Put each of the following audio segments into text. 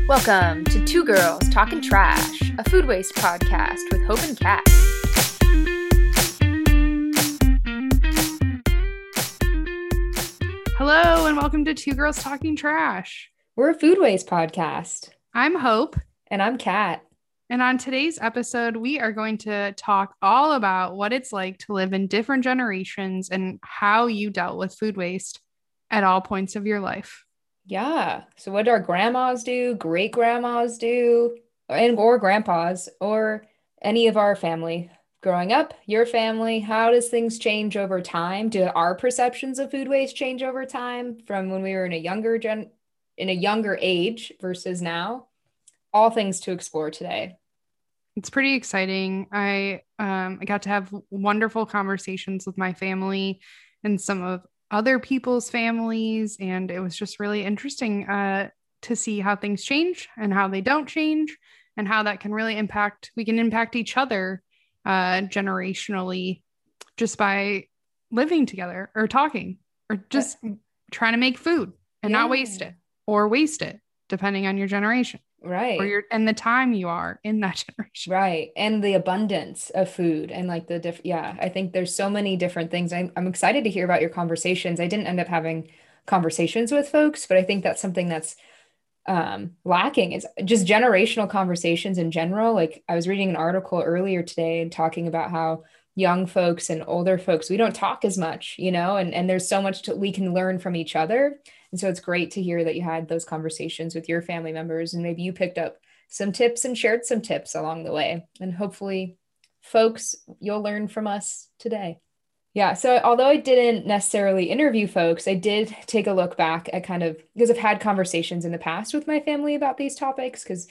Welcome to Two Girls Talking Trash, a food waste podcast with Hope and Kat. Hello and welcome to Two Girls Talking Trash. We're a food waste podcast. I'm Hope. And I'm Kat. And on today's episode, we are going to talk all about what it's like to live in different generations and how you dealt with food waste at all points of your life. Yeah. So what do our grandmas do, great grandmas do, or grandpas, or any of our family? Growing up, your family, how does things change over time? Do our perceptions of food waste change over time from when we were in a younger age versus now? All things to explore today. It's pretty exciting. I got to have wonderful conversations with my family and some of other people's families, and it was just really interesting to see how things change and how they don't change and how that can really impact each other generationally just by living together or talking or just trying to make food and not waste it or waste it depending on your generation. Right. Or and the time you are in that generation. Right. And the abundance of food and like the I think there's so many different things. I'm excited to hear about your conversations. I didn't end up having conversations with folks, but I think that's something that's lacking is just generational conversations in general. Like I was reading an article earlier today and talking about how young folks and older folks, we don't talk as much, and there's so much we can learn from each other. And so it's great to hear that you had those conversations with your family members and maybe you picked up some tips and shared some tips along the way. And hopefully, folks, you'll learn from us today. Yeah. So although I didn't necessarily interview folks, I did take a look back at because I've had conversations in the past with my family about these topics, because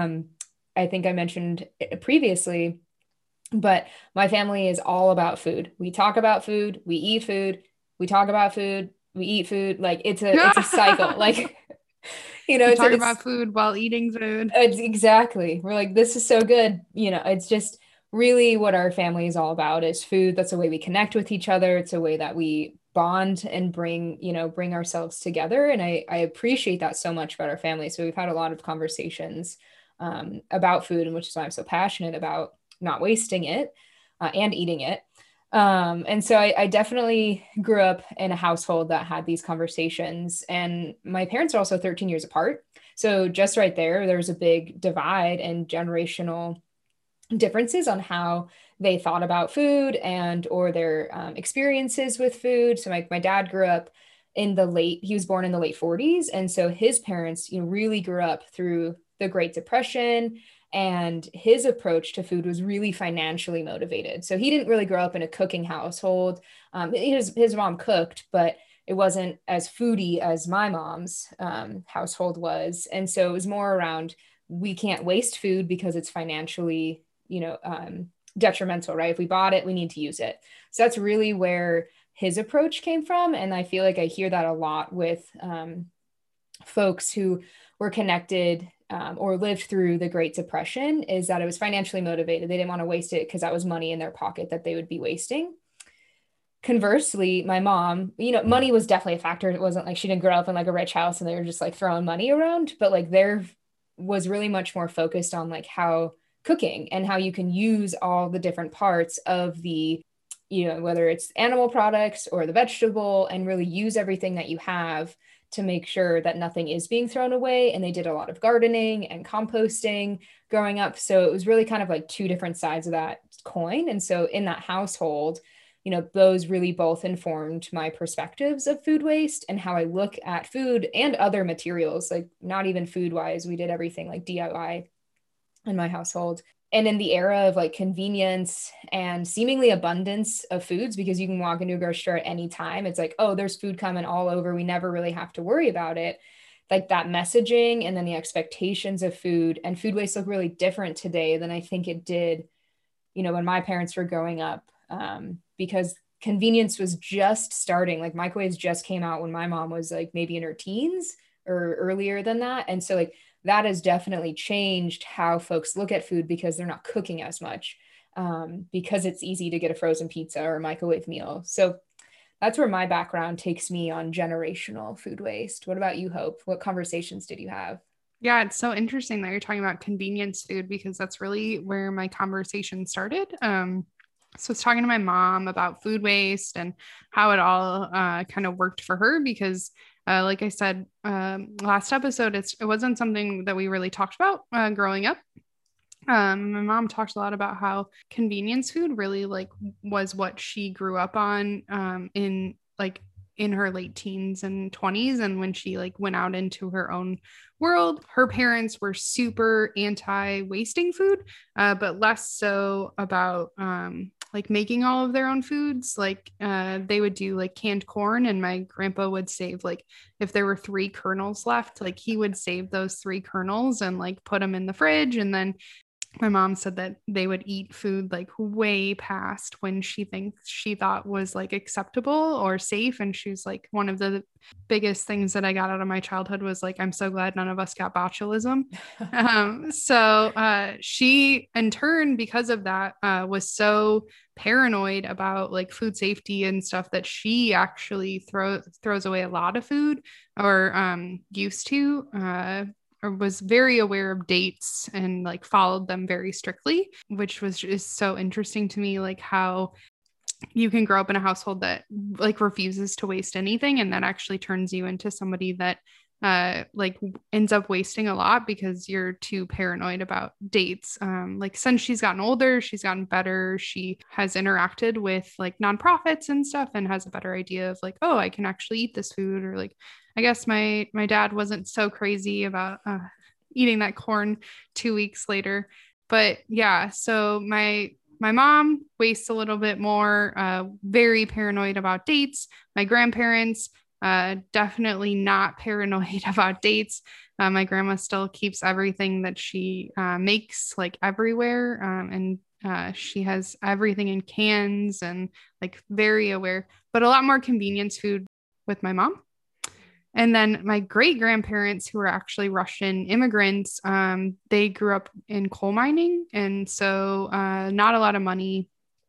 I think I mentioned it previously, but my family is all about food. We talk about food, we eat food, we talk about food, we eat food. Like it's a cycle. Like, it's about food while eating food. Exactly. We're like, this is so good. It's just really what our family is all about is food. That's a way we connect with each other. It's a way that we bond and bring ourselves together. And I appreciate that so much about our family. So we've had a lot of conversations about food, and which is why I'm so passionate about not wasting it and eating it. And so I definitely grew up in a household that had these conversations, and my parents are also 13 years apart. So just right there's a big divide and generational differences on how they thought about food or their experiences with food. So my dad grew up he was born in the late 40s. And so his parents, really grew up through the Great Depression. And his approach to food was really financially motivated. So he didn't really grow up in a cooking household. His mom cooked, but it wasn't as foodie as my mom's household was. And so it was more around, we can't waste food because it's financially, detrimental, right? If we bought it, we need to use it. So that's really where his approach came from. And I feel like I hear that a lot with folks who were connected or lived through the Great Depression, is that it was financially motivated. They didn't want to waste it because that was money in their pocket that they would be wasting. Conversely, my mom, money was definitely a factor. It wasn't like she didn't grow up in like a rich house and they were just like throwing money around, but like there was really much more focused on like how cooking and how you can use all the different parts of the, whether it's animal products or the vegetable, and really use everything that you have to make sure that nothing is being thrown away. And they did a lot of gardening and composting growing up. So it was really kind of like two different sides of that coin. And so in that household, those really both informed my perspectives of food waste and how I look at food and other materials, like not even food wise. We did everything like DIY in my household. And in the era of like convenience and seemingly abundance of foods, because you can walk into a grocery store at any time, it's like, oh, there's food coming all over. We never really have to worry about it. Like that messaging and then the expectations of food and food waste look really different today than I think it did, when my parents were growing up, because convenience was just starting. Like microwaves just came out when my mom was like maybe in her teens or earlier than that. And so like that has definitely changed how folks look at food, because they're not cooking as much, because it's easy to get a frozen pizza or a microwave meal. So that's where my background takes me on generational food waste. What about you, Hope? What conversations did you have? Yeah, it's so interesting that you're talking about convenience food because that's really where my conversation started. So I was talking to my mom about food waste and how it all kind of worked for her because, like I said last episode, it wasn't something that we really talked about growing up. My mom talked a lot about how convenience food really like was what she grew up on in like in her late teens and 20s, and when she like went out into her own world, her parents were super anti wasting food, but less so about like making all of their own foods. Like they would do like canned corn, and my grandpa would save like if there were 3 kernels left, like he would save those 3 kernels and like put them in the fridge, and then my mom said that they would eat food like way past when she thought was like acceptable or safe. And she was like, one of the biggest things that I got out of my childhood was like, I'm so glad none of us got botulism. So she in turn, because of that, was so paranoid about like food safety and stuff that she actually throws away a lot of food, or used to or was very aware of dates and like followed them very strictly, which was just so interesting to me, like how you can grow up in a household that like refuses to waste anything, and that actually turns you into somebody that like ends up wasting a lot because you're too paranoid about dates. Like since she's gotten older, she's gotten better. She has interacted with like nonprofits and stuff and has a better idea of like, oh, I can actually eat this food. Or like, I guess my dad wasn't so crazy about eating that corn 2 weeks later. But yeah, so my mom wastes a little bit more, very paranoid about dates. My grandparents, definitely not paranoid about dates. My grandma still keeps everything that she makes like everywhere. And she has everything in cans and like very aware, but a lot more convenience food with my mom. And then my great grandparents, who were actually Russian immigrants, they grew up in coal mining. And so not a lot of money.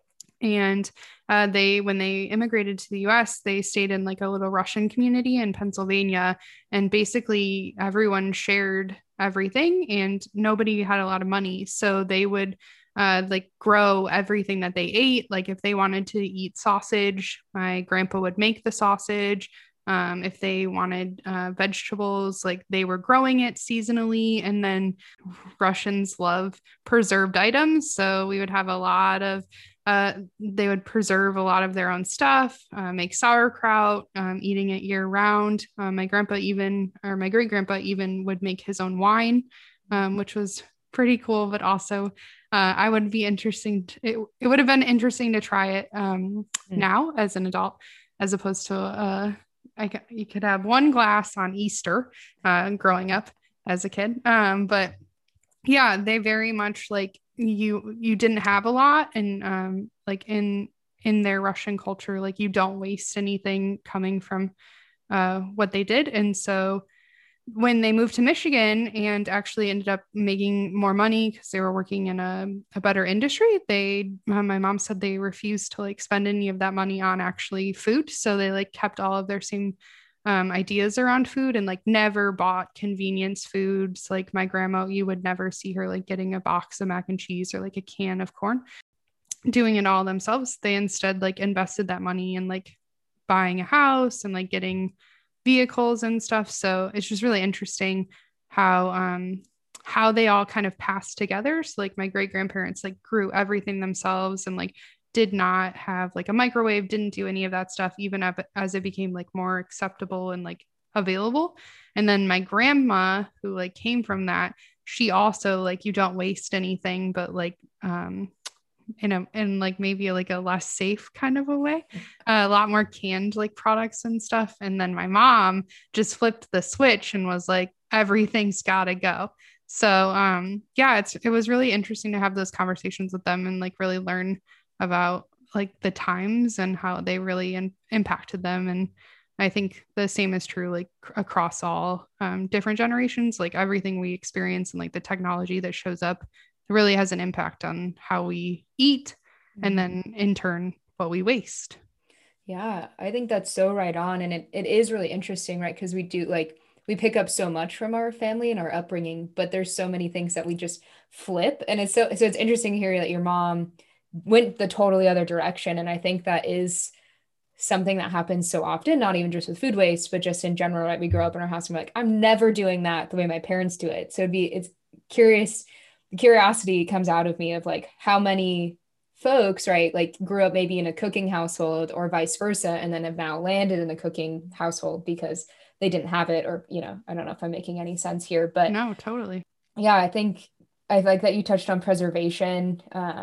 And when they immigrated to the US, they stayed in like a little Russian community in Pennsylvania. And basically everyone shared everything and nobody had a lot of money. So they would like grow everything that they ate. Like if they wanted to eat sausage, my grandpa would make the sausage. If they wanted vegetables, like they were growing it seasonally. And then Russians love preserved items. So we would have a lot of, they would preserve a lot of their own stuff, make sauerkraut, eating it year round. My grandpa even, or my great grandpa even would make his own wine, which was pretty cool, but also I would be interesting. It would have been interesting to try it now as an adult, as opposed to you could have one glass on Easter growing up as a kid. But yeah, they very much like you didn't have a lot. And like in their Russian culture, like you don't waste anything coming from what they did. And so when they moved to Michigan and actually ended up making more money because they were working in a better industry, my mom said they refused to like spend any of that money on actually food. So they like kept all of their same ideas around food and like never bought convenience foods. Like my grandma, you would never see her like getting a box of mac and cheese or like a can of corn, doing it all themselves. They instead like invested that money in like buying a house and like getting vehicles and stuff. So it's just really interesting how they all kind of passed together. So like my great grandparents like grew everything themselves and like did not have like a microwave, didn't do any of that stuff, even as it became like more acceptable and like available. And then my grandma, who like came from that, she also like you don't waste anything, but like in like maybe like a less safe kind of a way, a lot more canned like products and stuff. And then my mom just flipped the switch and was like, everything's gotta go. So yeah, it was really interesting to have those conversations with them and like really learn about like the times and how they really impacted them. And I think the same is true like across all different generations. Like everything we experience and like the technology that shows up really has an impact on how we eat and then in turn what we waste. Yeah, I think that's so right on. And it is really interesting, right? Because we do like we pick up so much from our family and our upbringing, but there's so many things that we just flip. And so it's interesting to hear that your mom went the totally other direction. And I think that is something that happens so often, not even just with food waste, but just in general, right? We grow up in our house and we're like, I'm never doing that the way my parents do it. So it's curious, the curiosity comes out of me of like how many folks, right, like grew up maybe in a cooking household or vice versa, and then have now landed in a cooking household because they didn't have it, or, I don't know if I'm making any sense here, but No, totally. yeah, I think I like that you touched on preservation.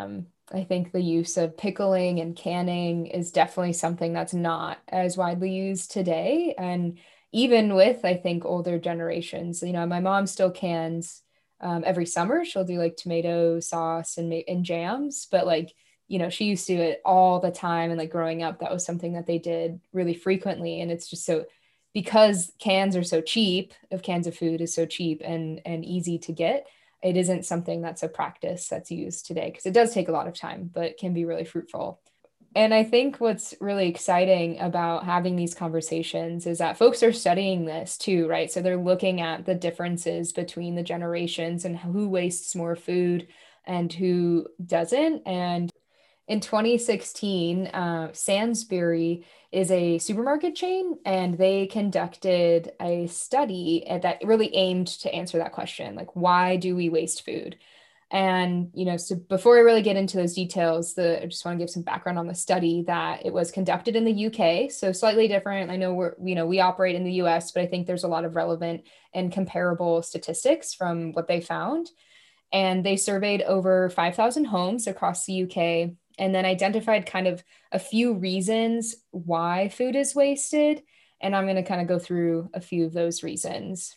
I think the use of pickling and canning is definitely something that's not as widely used today. And even with, I think, older generations, my mom still cans every summer. She'll do like tomato sauce and jams, but like, she used to do it all the time. And like growing up, that was something that they did really frequently. And it's just so, because cans are so cheap, of cans of food is so cheap and easy to get, it isn't something that's a practice that's used today, because it does take a lot of time, but can be really fruitful. And I think what's really exciting about having these conversations is that folks are studying this too, right? So they're looking at the differences between the generations and who wastes more food and who doesn't. And in 2016, Sainsbury is a supermarket chain, and they conducted a study that really aimed to answer that question, like, why do we waste food? And, so before I really get into those details, I just want to give some background on the study, that it was conducted in the UK, so slightly different. I know we operate in the US, but I think there's a lot of relevant and comparable statistics from what they found. And they surveyed over 5,000 homes across the UK, and then identified kind of a few reasons why food is wasted. And I'm going to kind of go through a few of those reasons,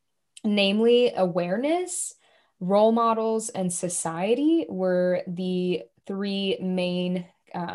namely awareness, role models, and society were the three main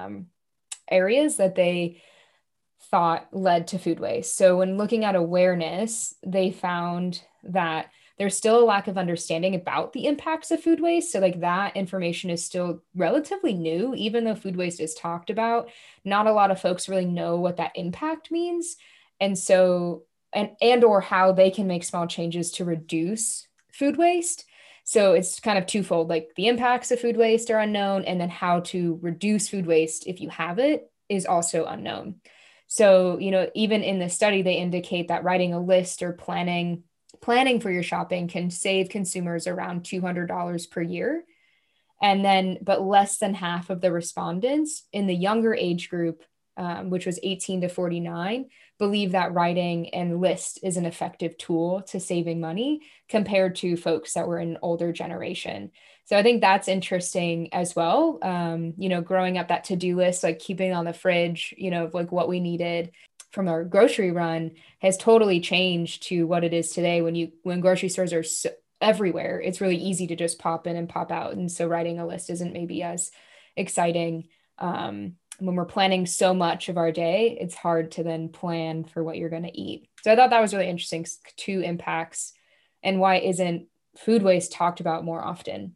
areas that they thought led to food waste. So when looking at awareness, they found that there's still a lack of understanding about the impacts of food waste. So like that information is still relatively new, even though food waste is talked about. Not a lot of folks really know what that impact means. And so, and or how they can make small changes to reduce food waste. So it's kind of twofold, like the impacts of food waste are unknown, and then how to reduce food waste if you have it is also unknown. So, even in the study, they indicate that writing a list or planning for your shopping can save consumers around $200 per year. And then, but less than half of the respondents in the younger age group, which was 18 to 49, believe that writing and list is an effective tool to saving money compared to folks that were in older generation. So I think that's interesting as well. Growing up, that to-do list, like keeping on the fridge, like what we needed from our grocery run has totally changed to what it is today. When grocery stores are everywhere, it's really easy to just pop in and pop out. And so writing a list isn't maybe as exciting. When we're planning so much of our day, it's hard to then plan for what you're going to eat. So I thought that was really interesting, two impacts, and why isn't food waste talked about more often?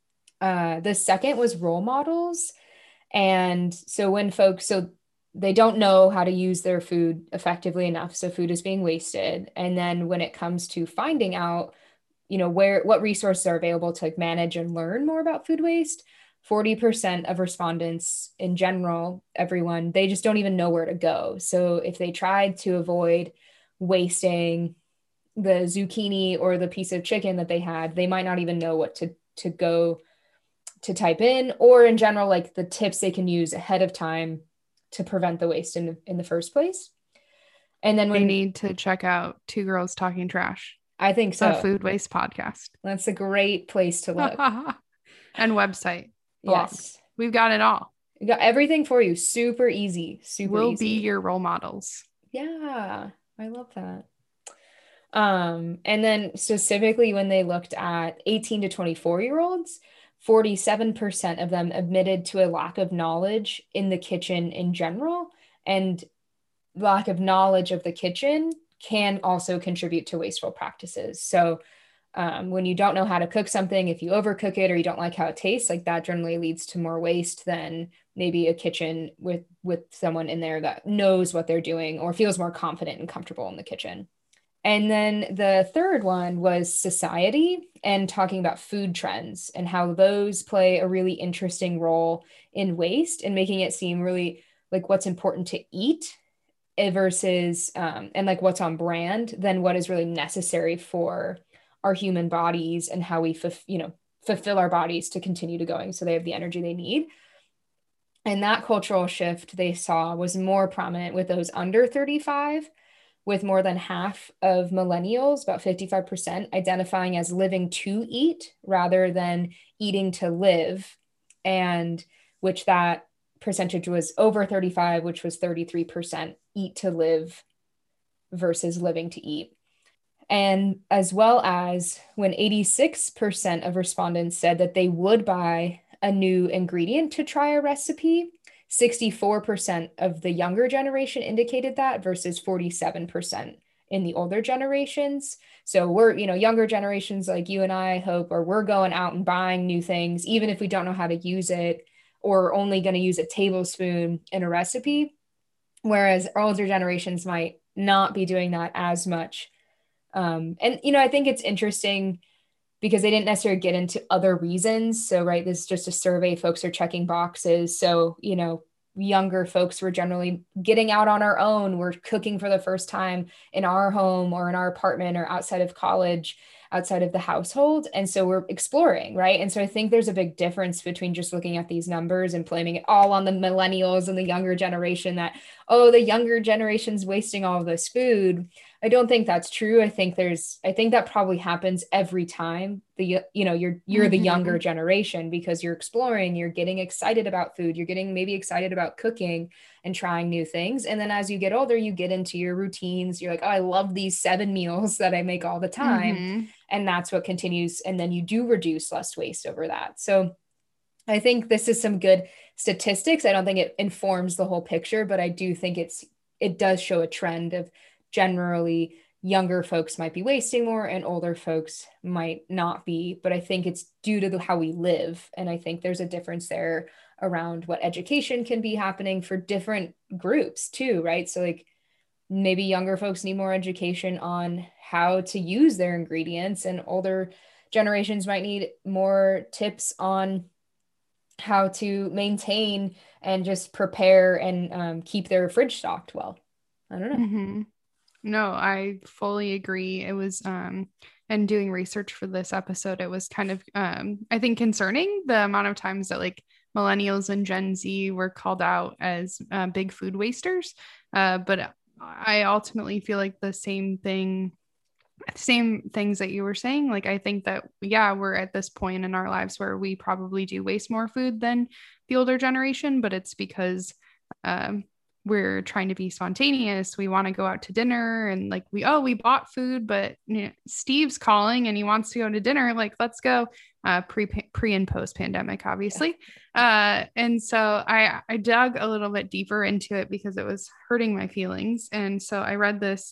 The second was role models. And so when folks, so they don't know how to use their food effectively enough, so food is being wasted. And then when it comes to finding out, what resources are available to like manage and learn more about food waste, 40% of respondents in general, everyone, they just don't even know where to go. So if they tried to avoid wasting the zucchini or the piece of chicken that they had, they might not even know what to go to type in, or in general, like the tips they can use ahead of time to prevent the waste in the first place. And then They need to check out Two Girls Talking Trash, I think so, a food waste podcast. That's a great place to look. And website. Blog. Yes. We've got it all. We got everything for you. Super easy. We'll be your role models. Yeah, I love that. And then specifically when they looked at 18 to 24-year-olds, 47% of them admitted to a lack of knowledge in the kitchen in general, and lack of knowledge of the kitchen can also contribute to wasteful practices. So when you don't know how to cook something, if you overcook it or you don't like how it tastes, like that generally leads to more waste than maybe a kitchen with someone in there that knows what they're doing or feels more confident and comfortable in the kitchen. And then the third one was society and talking about food trends and how those play a really interesting role in waste and making it seem really like what's important to eat versus and like what's on brand than what is really necessary for our human bodies and how we fulfill our bodies to continue to going so they have the energy they need. And that cultural shift they saw was more prominent with those under 35, with more than half of millennials, about 55%, identifying as living to eat rather than eating to live, and which that percentage was over 35, which was 33% eat to live versus living to eat. And as well as when 86% of respondents said that they would buy a new ingredient to try a recipe, 64% of the younger generation indicated that versus 47% in the older generations. So we're, younger generations like you and I hope, or we're going out and buying new things, even if we don't know how to use it, or only going to use a tablespoon in a recipe. Whereas older generations might not be doing that as much. And, I think it's interesting because they didn't necessarily get into other reasons. So, right, this is just a survey. Folks are checking boxes. So, younger folks were generally getting out on our own. We're cooking for the first time in our home or in our apartment or outside of college, outside of the household. And so we're exploring, right? And so I think there's a big difference between just looking at these numbers and blaming it all on the millennials and the younger generation that, oh, the younger generation's wasting all of this food. I don't think that's true. I think that probably happens every time you're the younger generation because you're exploring, you're getting excited about food, you're getting maybe excited about cooking and trying new things. And then as you get older, you get into your routines. You're like, oh, I love these 7 meals that I make all the time. And that's what continues. And then you do reduce less waste over that. So I think this is some good statistics. I don't think it informs the whole picture, but I do think it does show a trend of generally younger folks might be wasting more and older folks might not be. But I think it's due to how we live. And I think there's a difference there around what education can be happening for different groups too, right? So like maybe younger folks need more education on how to use their ingredients, and older generations might need more tips on how to maintain and just prepare and keep their fridge stocked well. I don't know. No, I fully agree. It was, and doing research for this episode, it was kind of, I think, concerning the amount of times that like millennials and Gen Z were called out as big food wasters. But I ultimately feel like the same things that you were saying. Like, I think that, yeah, we're at this point in our lives where we probably do waste more food than the older generation, but it's because, we're trying to be spontaneous. We want to go out to dinner and like we bought food, but Steve's calling and he wants to go to dinner. Like, let's go. Pre and post pandemic, obviously. And so I dug a little bit deeper into it because it was hurting my feelings. And so I read this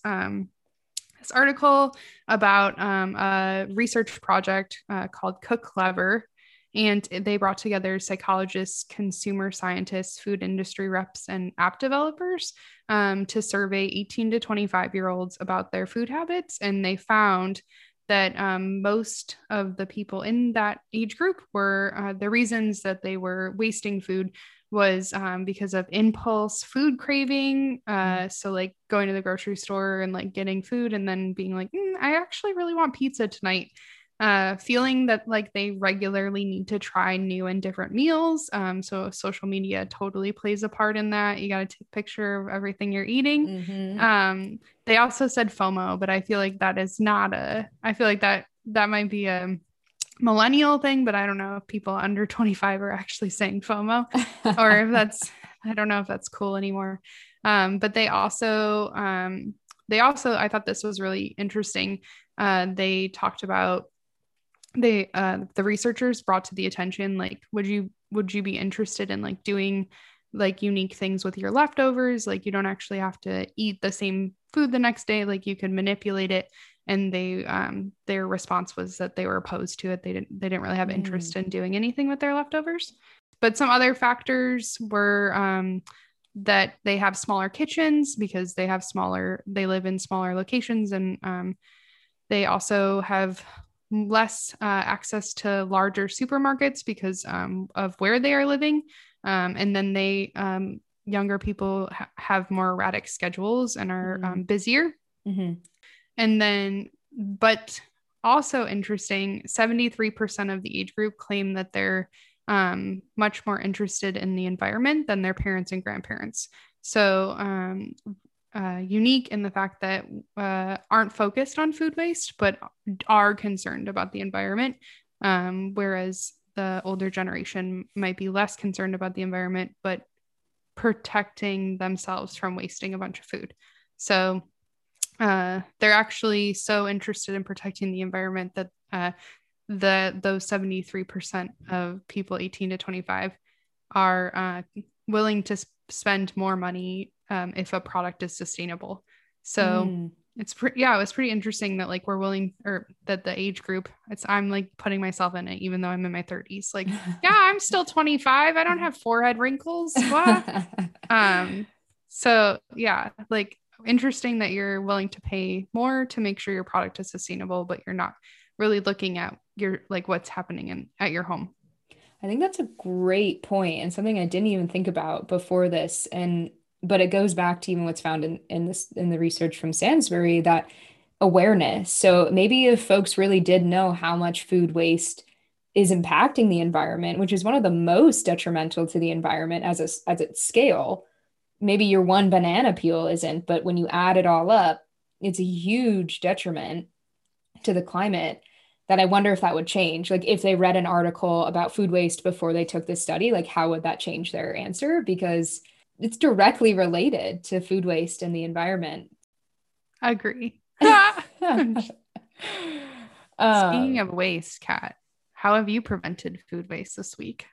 article about a research project called Cook Clever. And they brought together psychologists, consumer scientists, food industry reps, and app developers to survey 18 to 25-year-olds about their food habits. And they found that most of the people in that age group were the reasons that they were wasting food was because of impulse food craving. So like going to the grocery store and like getting food and then being like, I actually really want pizza tonight. Feeling that like they regularly need to try new and different meals. So social media totally plays a part in that. You got to take a picture of everything you're eating. They also said FOMO, but I feel like that is not I feel like that might be a millennial thing, but I don't know if people under 25 are actually saying FOMO or if I don't know if that's cool anymore. But they also, I thought this was really interesting. They talked about the researchers brought to the attention, like, would you be interested in like doing like unique things with your leftovers? Like, you don't actually have to eat the same food the next day. Like, you can manipulate it. And they their response was that they were opposed to it. They didn't really have interest in doing anything with their leftovers. But some other factors were that they have smaller kitchens because they live in smaller locations, and they also have less access to larger supermarkets because of where they are living. And then younger people have more erratic schedules and are busier. Mm-hmm. And then, but also interesting, 73% of the age group claim that they're much more interested in the environment than their parents and grandparents. So unique in the fact that aren't focused on food waste, but are concerned about the environment. Whereas the older generation might be less concerned about the environment, but protecting themselves from wasting a bunch of food. So they're actually so interested in protecting the environment that those 73% of people 18 to 25 are willing to spend more money if a product is sustainable. So it was pretty interesting that like we're willing, or that the age group, I'm like putting myself in it, even though I'm in my 30s. Like, yeah, I'm still 25. I don't have forehead wrinkles. So yeah, like interesting that you're willing to pay more to make sure your product is sustainable, but you're not really looking at your like what's happening at your home. I think that's a great point and something I didn't even think about before this. But it goes back to even what's found in the research from Sainsbury, that awareness. So maybe if folks really did know how much food waste is impacting the environment, which is one of the most detrimental to the environment as its scale, maybe your one banana peel isn't, but when you add it all up, it's a huge detriment to the climate, that I wonder if that would change. Like if they read an article about food waste before they took this study, like how would that change their answer? Because it's directly related to food waste and the environment. I agree. Speaking of waste, Kat, how have you prevented food waste this week?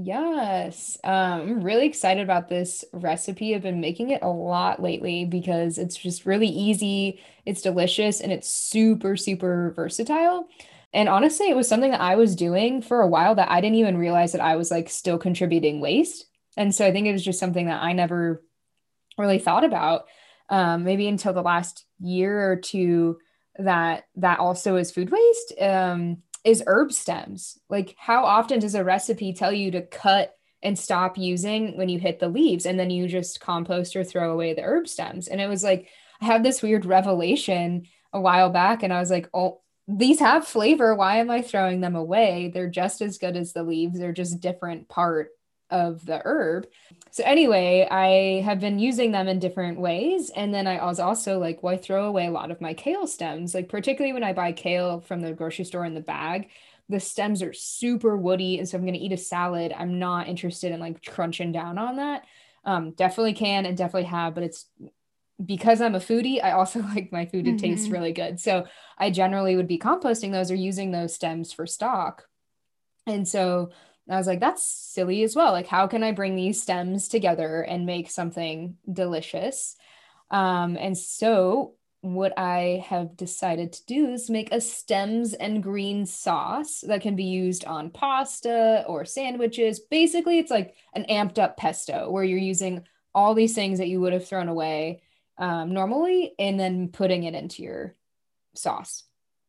Yes. I'm really excited about this recipe. I've been making it a lot lately because it's just really easy, it's delicious, and it's super, super versatile. And honestly, it was something that I was doing for a while that I didn't even realize that I was like still contributing waste. And so I think it was just something that I never really thought about, maybe until the last year or two, that also is food waste, is herb stems. Like how often does a recipe tell you to cut and stop using when you hit the leaves, and then you just compost or throw away the herb stems? And it was like I had this weird revelation a while back, and I was like, oh, these have flavor. Why am I throwing them away? They're just as good as the leaves. They're just different part of the herb. So anyway, I have been using them in different ways. And then I was also like, well, I throw away a lot of my kale stems, like particularly when I buy kale from the grocery store in the bag, the stems are super woody. And so I'm going to eat a salad, I'm not interested in like crunching down on that. Definitely can and definitely have, but it's because I'm a foodie, I also like my food to taste really good. So I generally would be composting those or using those stems for stock. And so I was like, that's silly as well. Like, how can I bring these stems together and make something delicious? And so what I have decided to do is make a stems and green sauce that can be used on pasta or sandwiches. Basically, it's like an amped up pesto where you're using all these things that you would have thrown away normally, and then putting it into your sauce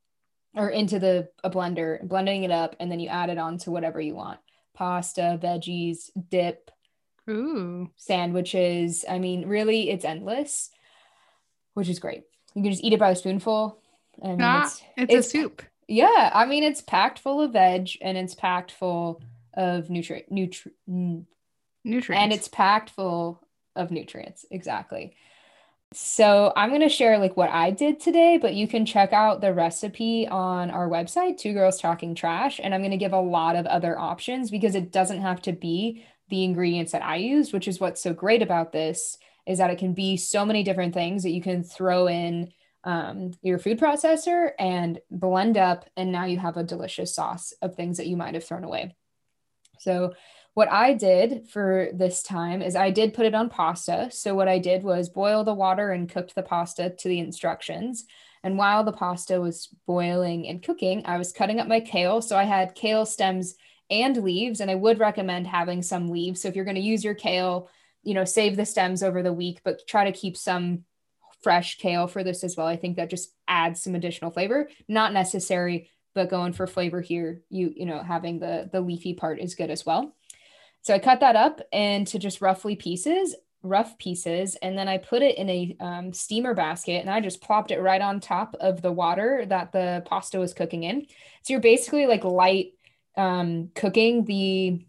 or into a blender, blending it up, and then you add it on to whatever you want. Pasta, veggies, dip, ooh, sandwiches. I mean, really, it's endless, which is great. You can just eat it by the spoonful. I mean, it's a soup. Yeah, I mean, it's packed full of veg and it's packed full of nutrients. And it's packed full of nutrients. Exactly. So I'm going to share like what I did today, but you can check out the recipe on our website, Two Girls Talking Trash. And I'm going to give a lot of other options because it doesn't have to be the ingredients that I used, which is what's so great about this, is that it can be so many different things that you can throw in your food processor and blend up. And now you have a delicious sauce of things that you might have thrown away. So what I did for this time is I did put it on pasta. So what I did was boil the water and cooked the pasta to the instructions. And while the pasta was boiling and cooking, I was cutting up my kale. So I had kale stems and leaves, and I would recommend having some leaves. So if you're going to use your kale, save the stems over the week, but try to keep some fresh kale for this as well. I think that just adds some additional flavor. Not necessary, but going for flavor here, having the leafy part is good as well. So I cut that up into just rough pieces, and then I put it in a steamer basket, and I just plopped it right on top of the water that the pasta was cooking in. So you're basically like light cooking the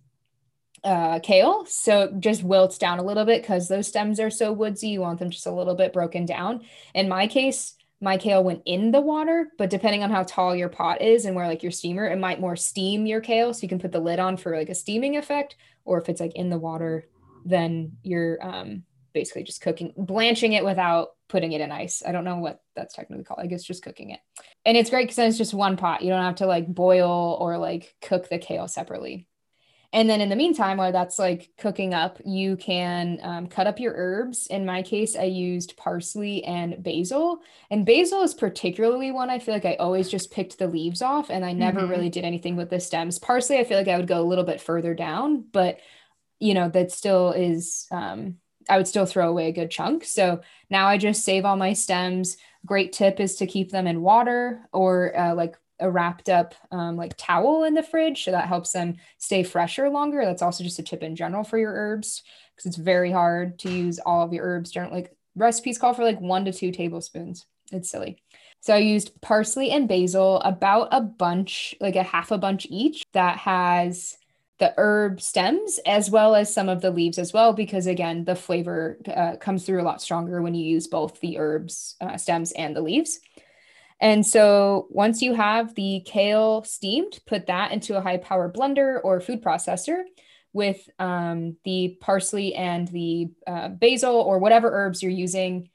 kale, so it just wilts down a little bit because those stems are so woodsy. You want them just a little bit broken down. In my case, my kale went in the water, but depending on how tall your pot is and where like your steamer, it might more steam your kale, so you can put the lid on for like a steaming effect. Or if it's like in the water, then you're basically just blanching it without putting it in ice. I don't know what that's technically called. I guess just cooking it. And it's great because then it's just one pot. You don't have to like boil or like cook the kale separately. And then in the meantime, while that's like cooking up, you can cut up your herbs. In my case, I used parsley and basil. And basil is particularly one I feel like I always just picked the leaves off and I never really did anything with the stems. Parsley, I feel like I would go a little bit further down, but that still is, I would still throw away a good chunk. So now I just save all my stems. Great tip is to keep them in water or like a wrapped up like towel in the fridge. So that helps them stay fresher longer. That's also just a tip in general for your herbs because it's very hard to use all of your herbs during like recipes call for like 1 to 2 tablespoons. It's silly. So I used parsley and basil, about a bunch, like a half a bunch each that has the herb stems as well as some of the leaves as well, because again, the flavor comes through a lot stronger when you use both the herbs, stems and the leaves. And so once you have the kale steamed, put that into a high power blender or food processor with the parsley and the basil or whatever herbs you're using.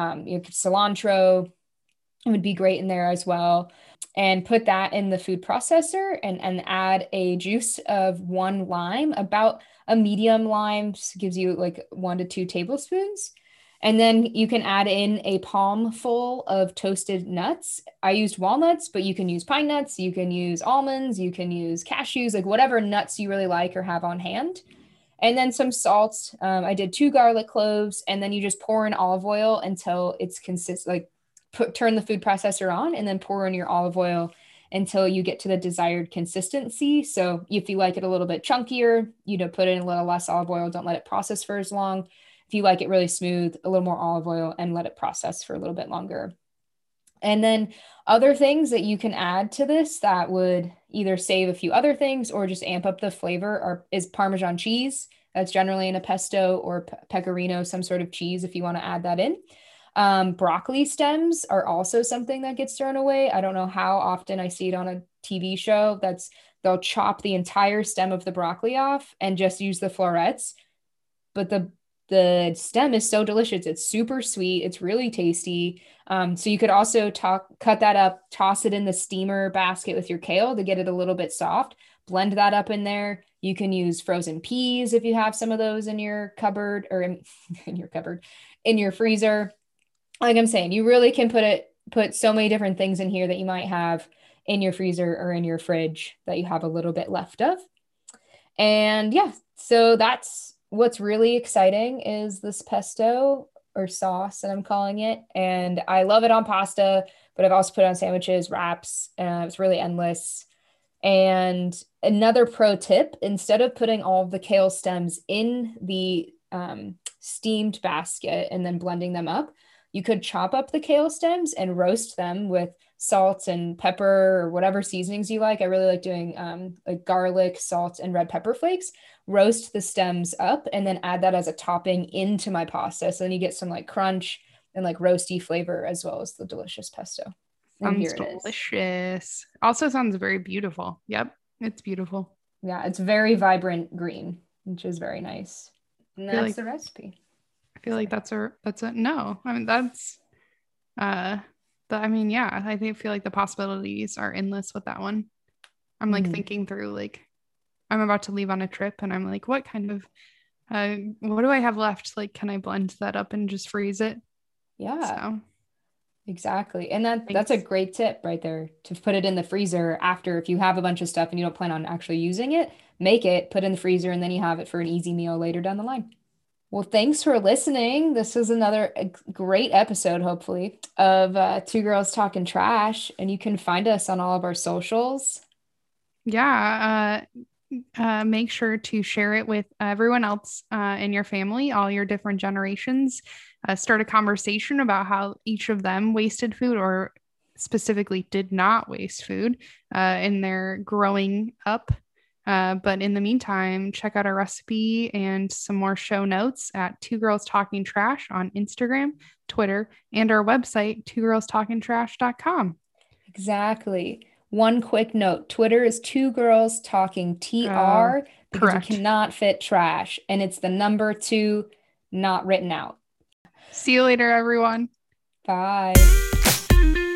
Cilantro would be great in there as well. And put that in the food processor and add a juice of 1 lime, about a medium lime, gives you like 1 to 2 tablespoons. And then you can add in a palm full of toasted nuts. I used walnuts, but you can use pine nuts, you can use almonds, you can use cashews, like whatever nuts you really like or have on hand. And then some salt. I did 2 garlic cloves, and then you just pour in olive oil until it's consistent, like turn the food processor on and then pour in your olive oil until you get to the desired consistency. So if you like it a little bit chunkier, put in a little less olive oil. Don't let it process for as long. If you like it really smooth, a little more olive oil and let it process for a little bit longer. And then other things that you can add to this that would either save a few other things or just amp up the flavor is Parmesan cheese. That's generally in a pesto or pecorino, some sort of cheese if you want to add that in. Broccoli stems are also something that gets thrown away. I don't know how often I see it on a TV show. They'll chop the entire stem of the broccoli off and just use the florets. But the stem is so delicious. It's super sweet. It's really tasty. So you could also cut that up, toss it in the steamer basket with your kale to get it a little bit soft. Blend that up in there. You can use frozen peas if you have some of those in your cupboard or in your freezer. Like I'm saying, you really can put so many different things in here that you might have in your freezer or in your fridge that you have a little bit left of. And yeah, so that's what's really exciting is this pesto or sauce that I'm calling it. And I love it on pasta, but I've also put it on sandwiches, wraps. It's really endless. And another pro tip, instead of putting all of the kale stems in the steamed basket and then blending them up, you could chop up the kale stems and roast them with salt and pepper or whatever seasonings you like. I really like doing like garlic, salt, and red pepper flakes. Roast the stems up and then add that as a topping into my pasta. So then you get some like crunch and like roasty flavor as well as the delicious pesto. And Sounds delicious. Also sounds very beautiful. Yep, it's beautiful. Yeah, it's very vibrant green, which is very nice. And that's the recipe. I feel like that's a no. I mean that's yeah, I feel like the possibilities are endless with that one. I'm like thinking through like I'm about to leave on a trip and I'm like, what kind of what do I have left? Like, can I blend that up and just freeze it? Yeah. So. Exactly. And that's a great tip right there, to put it in the freezer after, if you have a bunch of stuff and you don't plan on actually using it, make it, put it in the freezer, and then you have it for an easy meal later down the line. Well, thanks for listening. This was another great episode, hopefully, of Two Girls Talking Trash. And you can find us on all of our socials. Yeah. Make sure to share it with everyone else in your family, all your different generations. Start a conversation about how each of them wasted food or specifically did not waste food in their growing up. But in the meantime, check out our recipe and some more show notes at Two Girls Talking Trash on Instagram, Twitter, and our website, twogirlstalkingtrash.com. Exactly. One quick note, Twitter is Two Girls Talking TR because we Correct. cannot fit trash, and it's the number two not written out. See you later, everyone. Bye.